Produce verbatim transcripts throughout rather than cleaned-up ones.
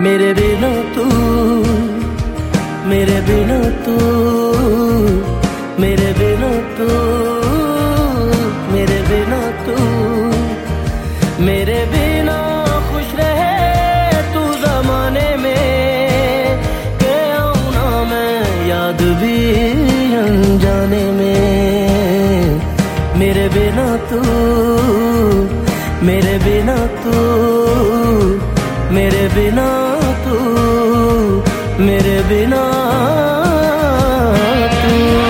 मेरे बिना तू, मेरे बिना तू, मेरे बिना तू, मेरे बिना तू, मेरे बिना खुश रहे तू ज़माने में, के आऊं ना मैं याद भी अनजाने में। मेरे बिना तू, मेरे बिना तू, मेरे बिना तू, मेरे बिना तू।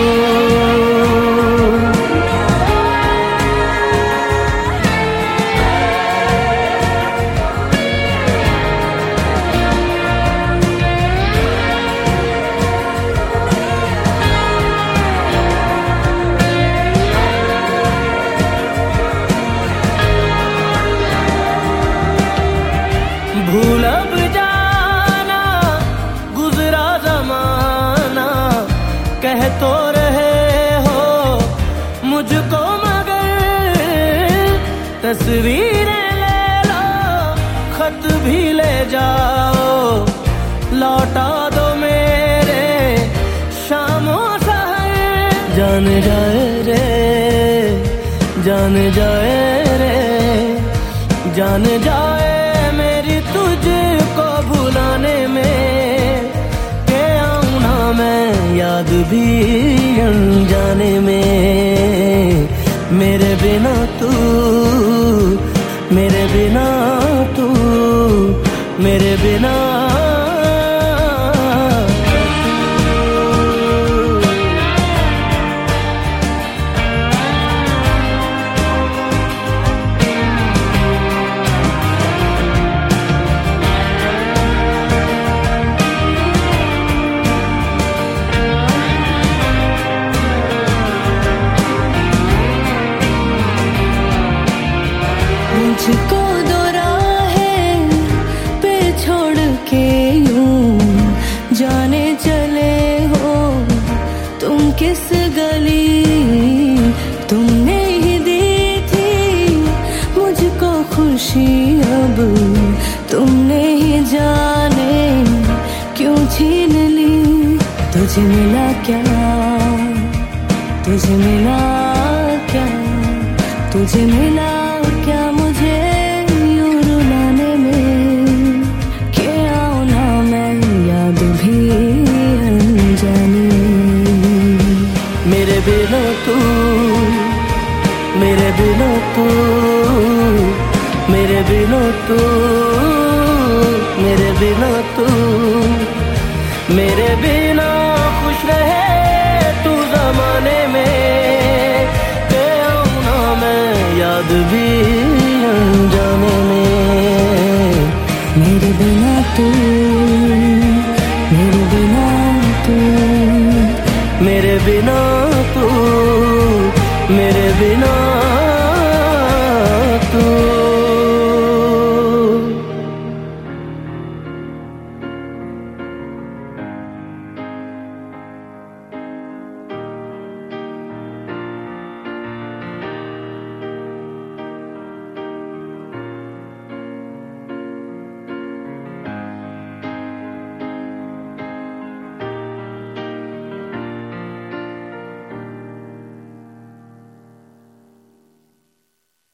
भूल अब जाना गुजरा ज़माना, कह तो रहे हो मुझको मगर तस्वीरें ले लो, खत भी ले जाओ, लौटा दो मेरे शामों सहर। जान जाए रे, जान जाए रे, जान जाए तुझको भुलाने में, के आऊं ना मैं याद भी अनजाने में। मेरे बिना तू, मेरे बिना तू, मेरे बिना मुझको दो राहें पे छोड़ के यूं जाने चले हो तुम किस गली। तुमने ही दी थी मुझको खुशी, अब तुमने ही जाने क्यों छीन ली। तुझे मिला क्या, तुझे मिला क्या, तुझे मिला क्या मुझे यूं रुलाने में, के आऊं ना मैं याद भी अनजाने। मेरे बिना तू, मेरे बिना तू, मेरे बिना तू, मेरे बिना तू, मेरे बिना खुश रहे तू ज़माने में, के आऊं ना मैं याद भी अनजाने में। मेरे बिना तू, मेरे बिना तू, मेरे बिना तू, मेरे बिना